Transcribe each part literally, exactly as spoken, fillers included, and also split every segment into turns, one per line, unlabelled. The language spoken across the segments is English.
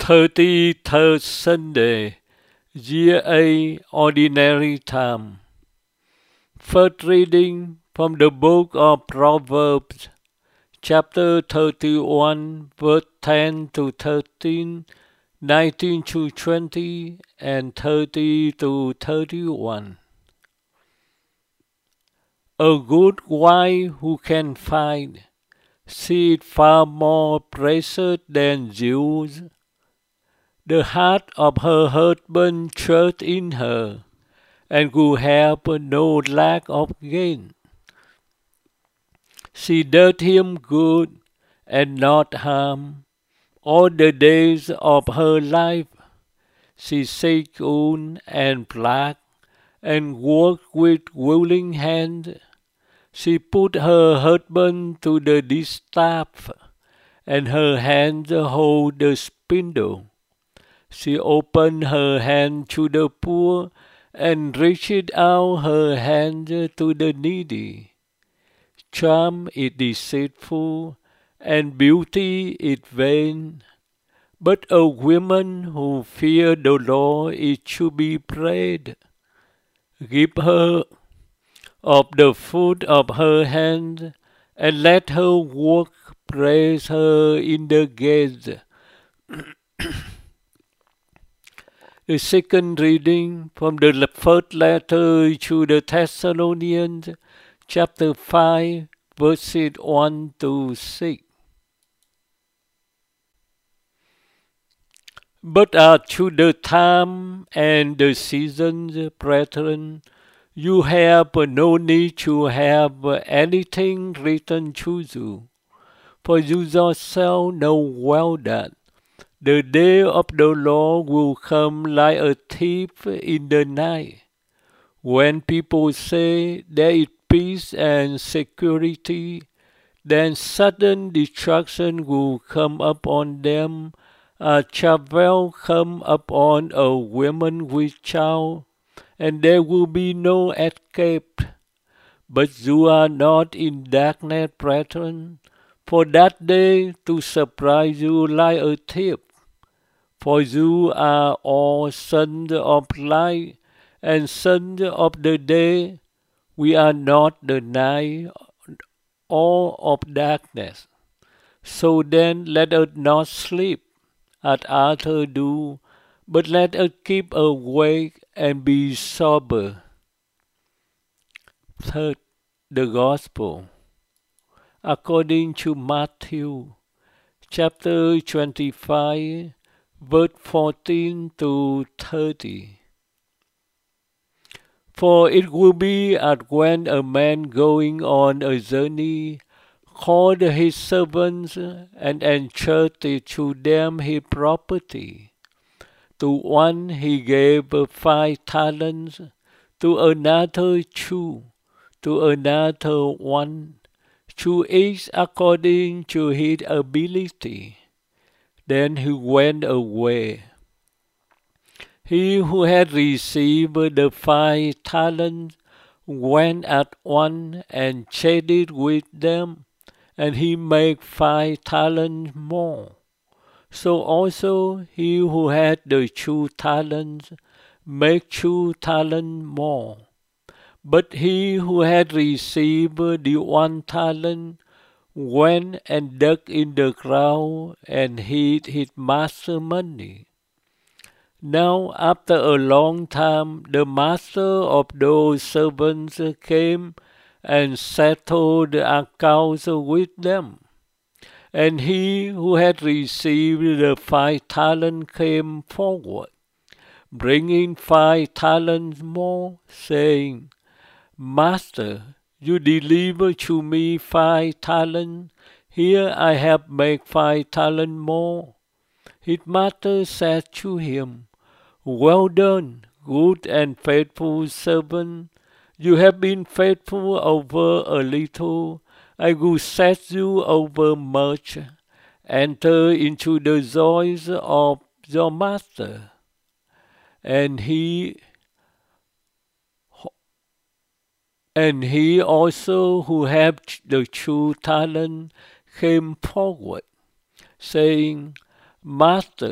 thirty-third Sunday, Year A, Ordinary Time. First reading from the book of Proverbs, chapter thirty-one, verse ten to thirteen, nineteen to twenty, and thirty to thirty-one. A good wife who can find, she is far more precious than jewels. The heart of her husband trusts in her, and will have no lack of gain. She does him good and not harm. All the days of her life she sits on and plucks, and works with willing hand. She put her husband to the distaff, and her hands hold the spindle. She opened her hand to the poor, and reached out her hand to the needy. Charm is deceitful, and beauty is vain. But a woman who fears the Lord is to be praised. Give her of the fruit of her hand, and let her work praise her in the gates. The second reading from the first letter to the Thessalonians, chapter five, verses one to six. But as to the time and the seasons, brethren, you have no need to have anything written to you, for you yourself know well that the day of the Lord will come like a thief in the night. When people say there is peace and security, then sudden destruction will come upon them, as travail come upon a woman with child, and there will be no escape. But you are not in darkness, brethren, for that day to surprise you like a thief. For you are all sons of light and sons of the day. We are not the night or of darkness. So then let us not sleep, as others do, but let us keep awake and be sober. Third, the Gospel. According to Matthew, chapter twenty-five, verse fourteen to thirty. For it will be as when a man going on a journey called his servants and entrusted to them his property. To one he gave five talents, to another two, to another one, to each according to his ability. Then he went away. He who had received the five talents went at once and traded with them, and he made five talents more. So also he who had the two talents made two talents more. But he who had received the one talent went and dug in the ground and hid his master's money. Now after a long time the master of those servants came and settled the accounts with them. And he who had received the five talents came forward, bringing five talents more, saying, Master, you delivered to me five talents. Here I have made five talents more. His master said to him, Well done, good and faithful servant. You have been faithful over a little. I will set you over much. Enter into the joys of your master. And he And he also who had the two talents came forward, saying, Master,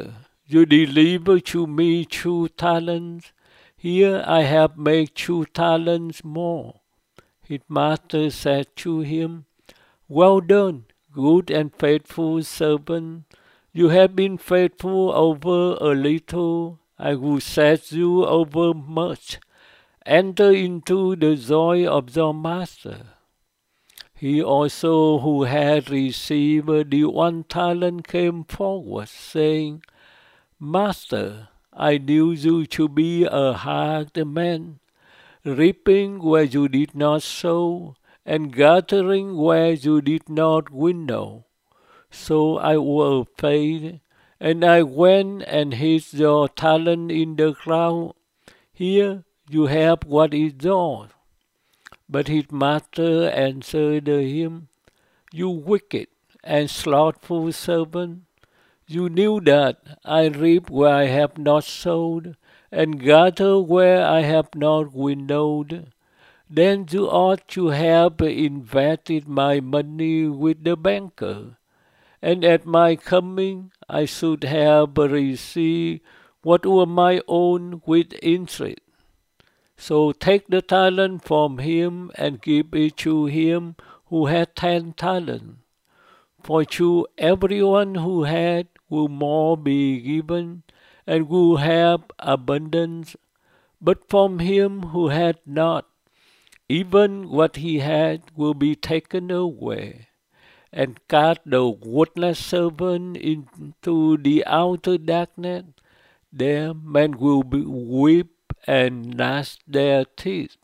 You deliver to me two talents. Here I have made two talents more. His master said to him, Well done, good and faithful servant. You have been faithful over a little. I will set you over much. Enter into the joy of your master. He also who had received the one talent came forward, saying, Master, I knew you to be a hard man, reaping where you did not sow, and gathering where you did not winnow. So I was afraid, and I went and hid your talent in the ground. Here you have what is yours. But his master answered him, You wicked and slothful servant, you knew that I reap where I have not sowed, and gather where I have not winnowed. Then you ought to have invested my money with the banker, and at my coming I should have received what were my own with interest. So take the talent from him and give it to him who had ten talents. For to everyone who had will more be given, and will have abundance. But from him who had not, even what he had will be taken away. And cast the worthless servant into the outer darkness. There men will be weep and gnash their teeth.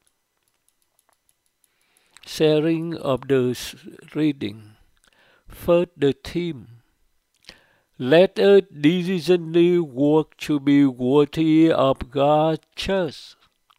Sharing of the reading. First, the theme. Let us diligently work to be worthy of God's church.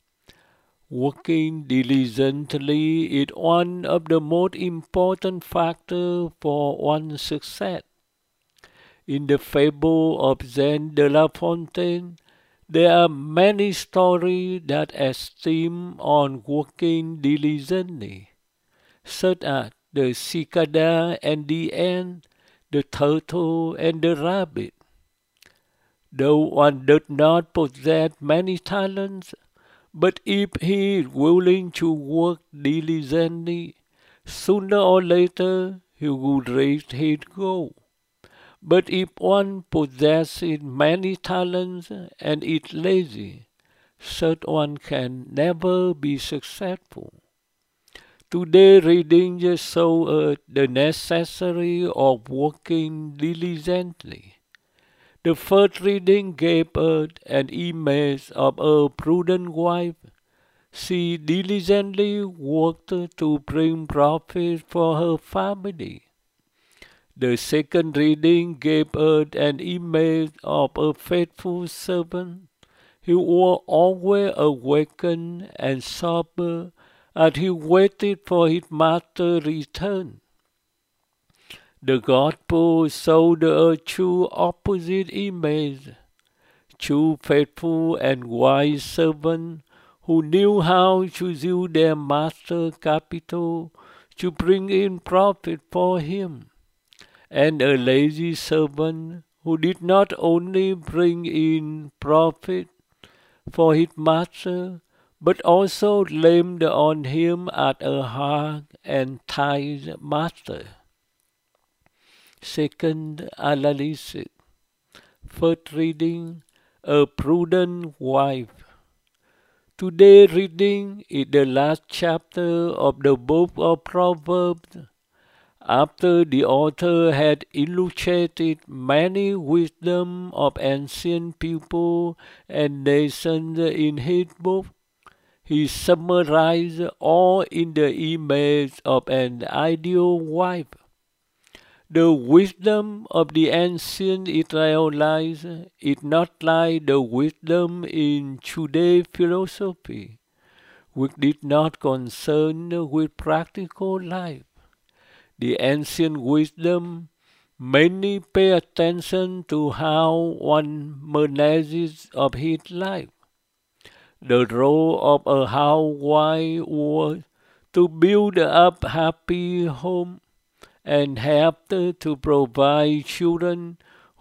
Working diligently is one of the most important factors for one's success. In the fable of Jean de La Fontaine, there are many stories that esteem on working diligently, such as the cicada and the ant, the turtle and the rabbit. Though one does not possess many talents, but if he is willing to work diligently, sooner or later he will reach his goal. But if one possesses many talents and is lazy, such one can never be successful. Today's reading just shows us the necessity of working diligently. The first reading gave us an image of a prudent wife. She diligently worked to bring profit for her family. The second reading gave us an image of a faithful servant who was always awakened and sober as he waited for his master's return. The Gospel showed us two opposite images, two faithful and wise servants who knew how to use their master's capital to bring in profit for him, and a lazy servant who did not only bring in profit for his master, but also blamed on him as a hard and tight master. Second analysis. First reading, a prudent wife. Today's reading is the last chapter of the book of Proverbs. After the author had illustrated many wisdom of ancient people and nations in his book, he summarized all in the image of an ideal wife. The wisdom of the ancient Israelites is not like the wisdom in today's philosophy, which did not concern with practical life. The ancient wisdom mainly pay attention to how one manages of his life. The role of a housewife was to build up happy home and help to provide children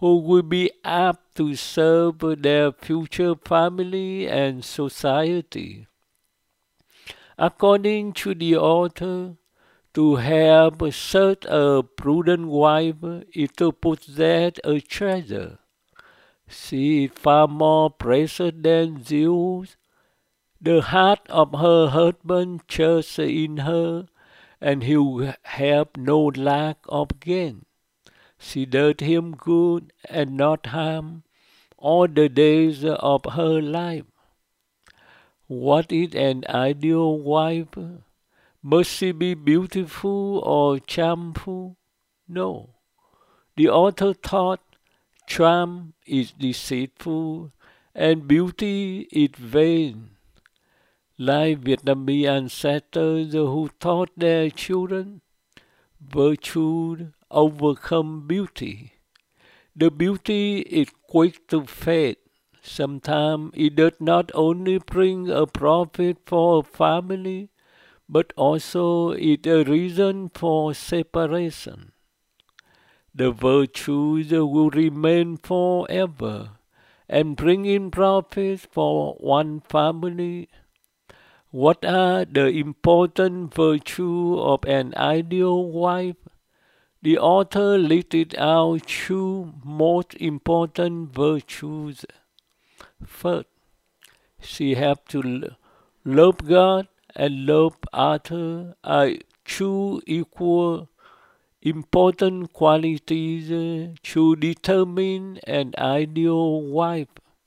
who will be apt to serve their future family and society. According to the author, to have such a prudent wife is to possess a treasure. She is far more precious than jewels. The heart of her husband trusts in her, and he will have no lack of gain. She does him good and not harm all the days of her life. What is an ideal wife? Must she be beautiful or charmful? No. The author thought charm is deceitful and beauty is vain. Like Vietnamese ancestors who taught their children, virtue overcome beauty. The beauty is quick to fade. Sometimes it does not only bring a profit for a family, but also is a reason for separation. The virtues will remain forever and bring in profits for one family. What are the important virtues of an ideal wife? The author listed out two most important virtues. First, she has to love God and love others are two equal important qualities to determine an ideal wife.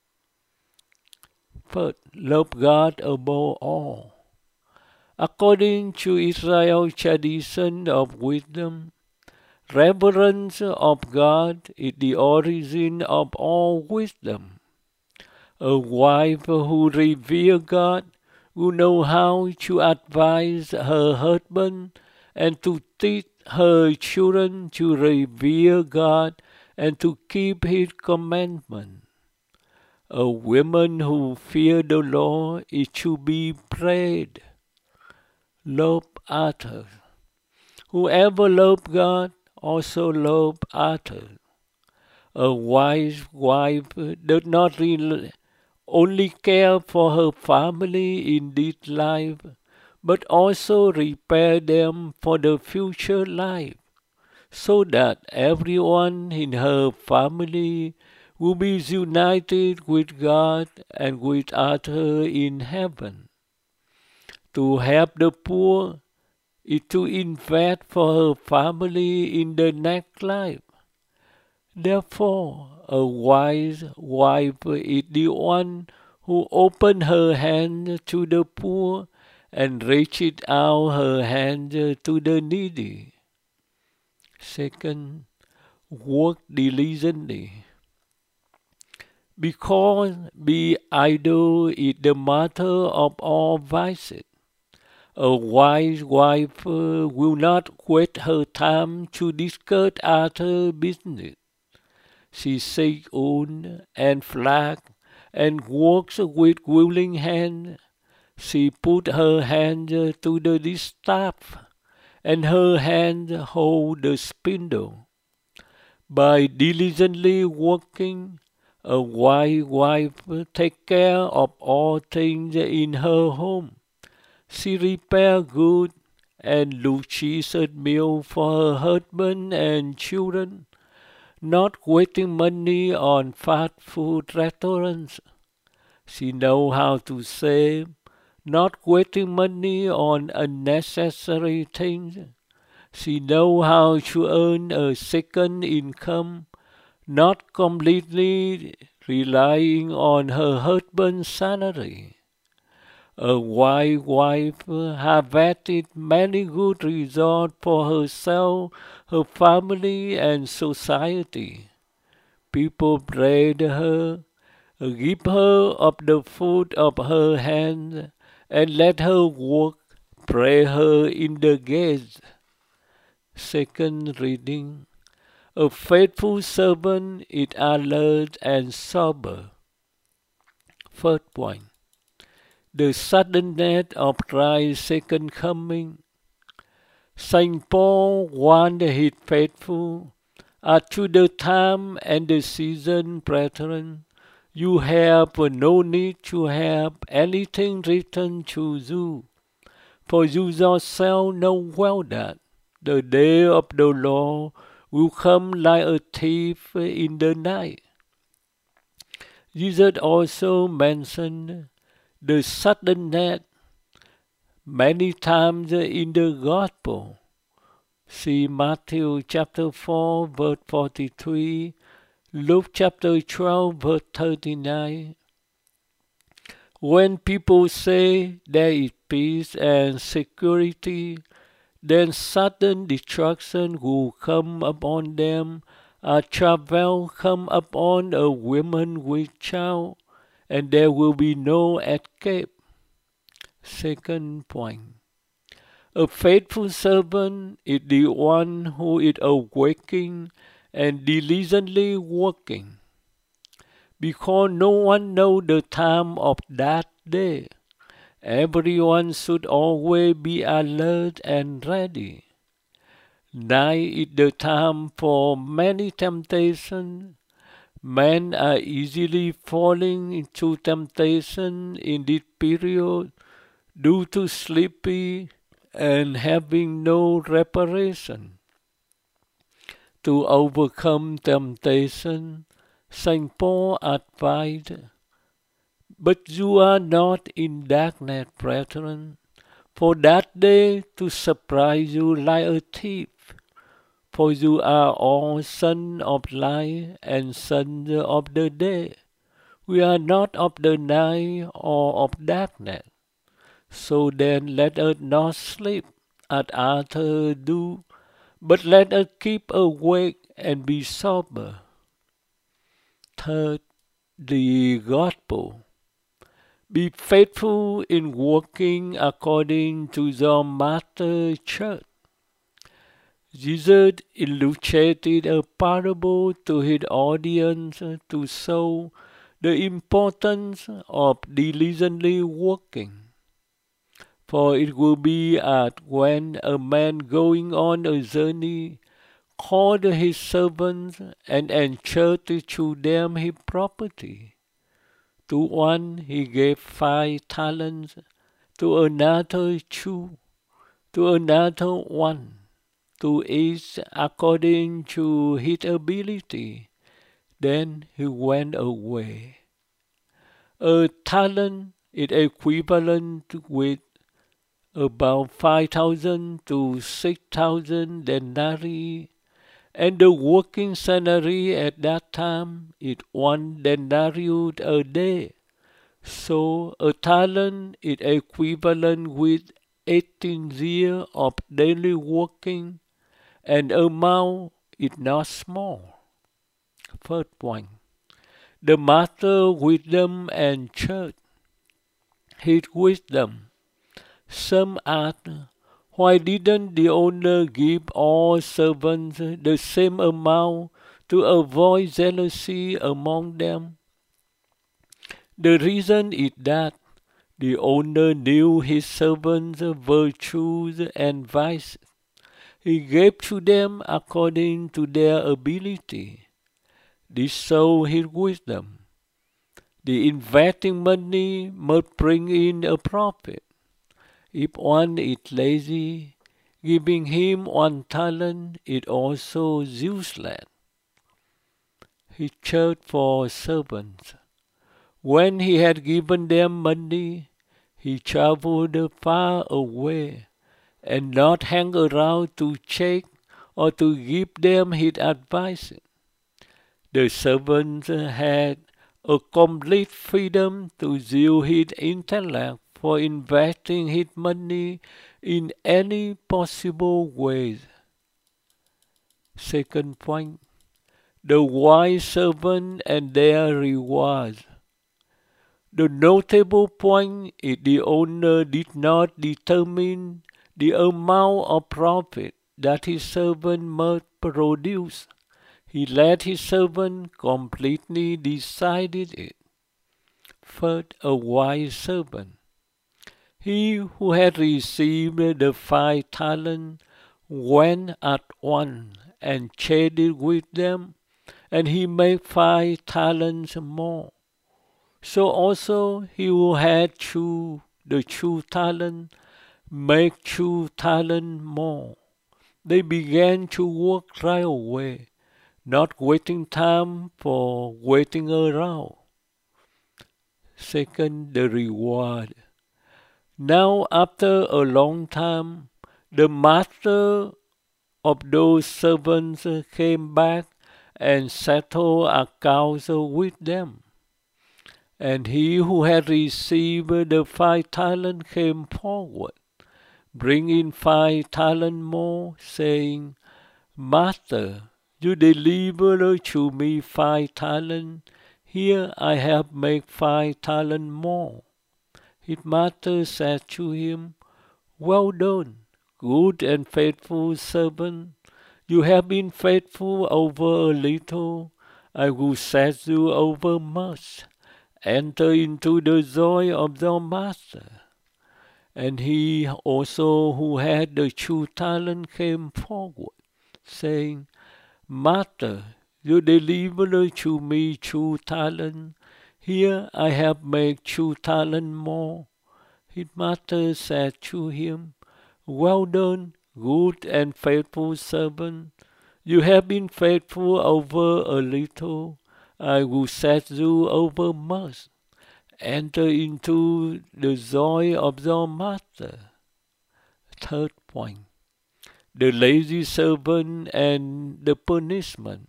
First, love God above all. According to Israel's tradition of wisdom, reverence of God is the origin of all wisdom. A wife who reveres God will know how to advise her husband and to teach her children to revere God and to keep His commandments. A woman who fears the Lord is to be praised. Love others. Whoever loves God also loves others. A wise wife does not really only care for her family in this life, but also prepare them for the future life, so that everyone in her family will be united with God and with others in heaven. To help the poor is to invest for her family in the next life. Therefore, a wise wife is the one who opens her hand to the poor and reaches out her hand to the needy. Second, work diligently. Because being idle is the mother of all vices. A wise wife will not waste her time to discuss other business. She seeks wool and flax and works with willing hands. She put her hand to the distaff, and her hand hold the spindle. By diligently working, a wise wife takes care of all things in her home. She repairs goods and nutritious meals for her husband and children, not wasting money on fast food restaurants. She knows how to save, not wasting money on unnecessary things. She knows how to earn a second income, not completely relying on her husband's salary. A wise wife harvested many good results for herself, her family, and society. People praise her, give her of the fruit of her hand, and let her work, pray her in the gates. Second reading. A faithful servant is alert and sober. First point. The suddenness of Christ's second coming. Saint Paul warned his faithful As to the time and the season, brethren, you have no need to have anything written to you, for you yourself know well that the day of the Lord will come like a thief in the night. Jesus also mentioned the suddenness many times in the Gospel. See Matthew chapter four, verse forty-three, Luke chapter twelve, verse thirty-nine. When people say there is peace and security, then sudden destruction will come upon them, a travail come upon a woman with child, and there will be no escape. Second point. A faithful servant is the one who is awaking and diligently working, because no one knows the time of that day. Everyone should always be alert and ready. Night is the time for many temptations. Men are easily falling into temptation in this period due to sleepy and having no reparation. To overcome temptation, Saint Paul advised, "But you are not in darkness, brethren, for that day to surprise you like a thief. For you are all sons of light and sons of the day. We are not of the night or of darkness. So then let us not sleep as others do, but let us keep awake and be sober." Third, the Gospel. Be faithful in working according to your Master Church. Jesus illustrated a parable to his audience to show the importance of diligently working. For it will be as when a man going on a journey called his servants and entrusted to them his property. To one he gave five talents, to another two, to another one, to each according to his ability. Then he went away. A talent is equivalent with about five thousand to six thousand denarii, and the working salary at that time is one denarius a day. So a talent is equivalent with eighteen years of daily working, and amount is not small. First point. The Master wisdom and church. His wisdom. Some ask, why didn't the owner give all servants the same amount to avoid jealousy among them? The reason is that the owner knew his servants' virtues and vices. He gave to them according to their ability. This shows his wisdom. The investing money must bring in a profit. If one is lazy, giving him one talent is also useless. He cared for servants. When he had given them money, he traveled far away, and not hang around to check or to give them his advice. The servants had a complete freedom to use his intellect for investing his money in any possible ways. Second point, the wise servant and their rewards. The notable point is the owner did not determine the amount of profit that his servant must produce. He let his servant completely decide it. Third, a wise servant. He who had received the five talents went at once and traded with them, and he made five talents more. So also he who had two, the two talent, make two talent more. They began to work right away, not waiting time for waiting around. Second, the reward. Now after a long time, the master of those servants came back and settled accounts with them. And he who had received the five talents came forward, bringing five talents more, saying, Master, you delivered to me five talents. Here I have made five talents more. His master said to him, Well done, good and faithful servant. You have been faithful over a little. I will set you over much. Enter into the joy of your master. And he also who had the two talents came forward, saying, Master, you delivered to me two talents. Here I have made two talents more. His master said to him, Well done, good and faithful servant. You have been faithful over a little. I will set you over much. Enter into the joy of your master. Third point, the lazy servant and the punishment.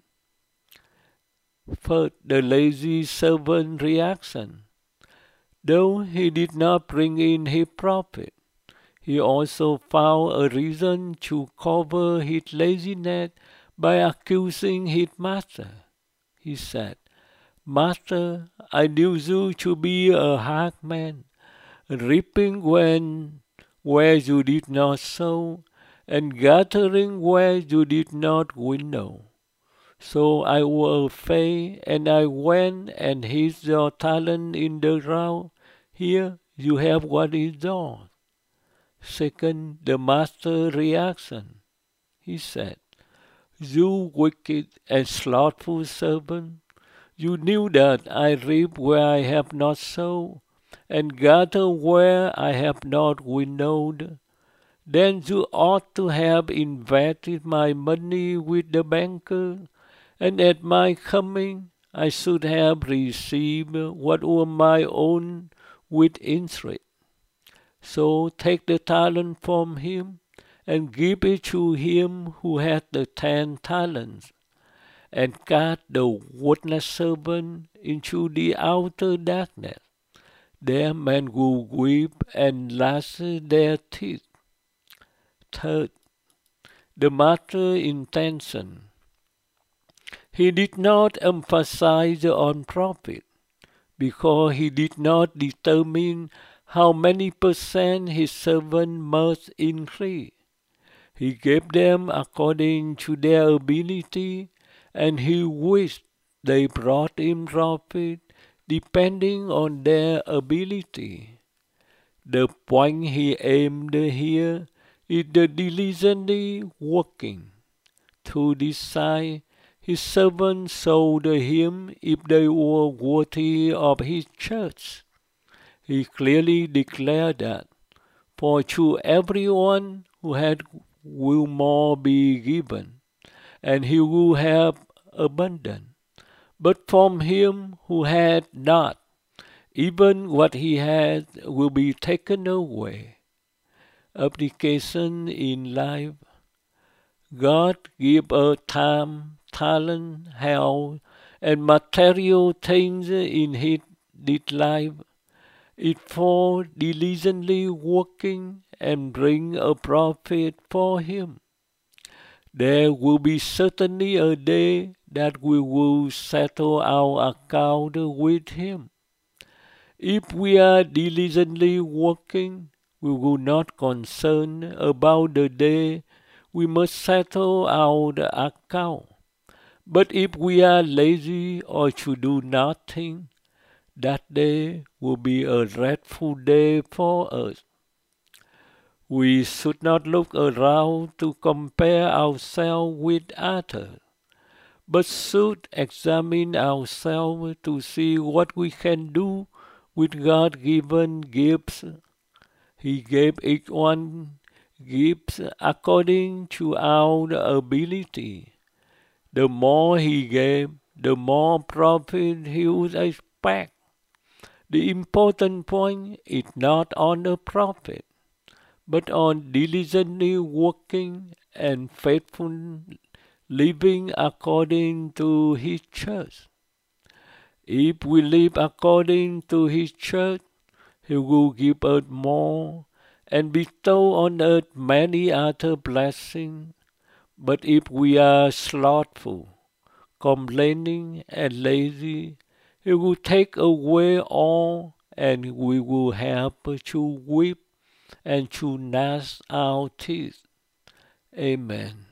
First, the lazy servant reaction. Though he did not bring in his profit, he also found a reason to cover his laziness by accusing his master. He said, Master, I knew you to be a hard man, reaping when where you did not sow, and gathering where you did not winnow. So I was afraid, and I went and hid your talent in the ground. Here you have what is yours. Second, the master reaction. He said, You wicked and slothful servant, you knew that I reap where I have not sown, and gather where I have not winnowed. Then you ought to have invested my money with the banker, and at my coming I should have received what was my own with interest. So take the talent from him, and give it to him who had the ten talents, and cast the worthless servant into the outer darkness. There men will weep and gnash their teeth. Third, the master's intention. He did not emphasize on profit, because he did not determine how many percent his servant must increase. He gave them according to their ability, and he wished they brought him profit depending on their ability. The point he aimed here is the diligently working. To decide, his servants showed him if they were worthy of his church. He clearly declared that, for to everyone who had will more be given, and he will have abundant. But from him who had not, even what he had will be taken away. Application in life. God give us time, talent, health, and material things in his this life. It for diligently working and bring a profit for him. There will be certainly a day that we will settle our account with him. If we are diligently working, we will not concern about the day we must settle our account. But if we are lazy or to do nothing, that day will be a dreadful day for us. We should not look around to compare ourselves with others, but should examine ourselves to see what we can do with God-given gifts. He gave each one gifts according to our ability. The more he gave, the more profit he would expect. The important point is not on the profit, but on diligently working and faithful living according to his church. If we live according to his church, he will give us more and bestow on us many other blessings. But if we are slothful, complaining, and lazy, he will take away all, and we will have to weep and to gnash our teeth. Amen.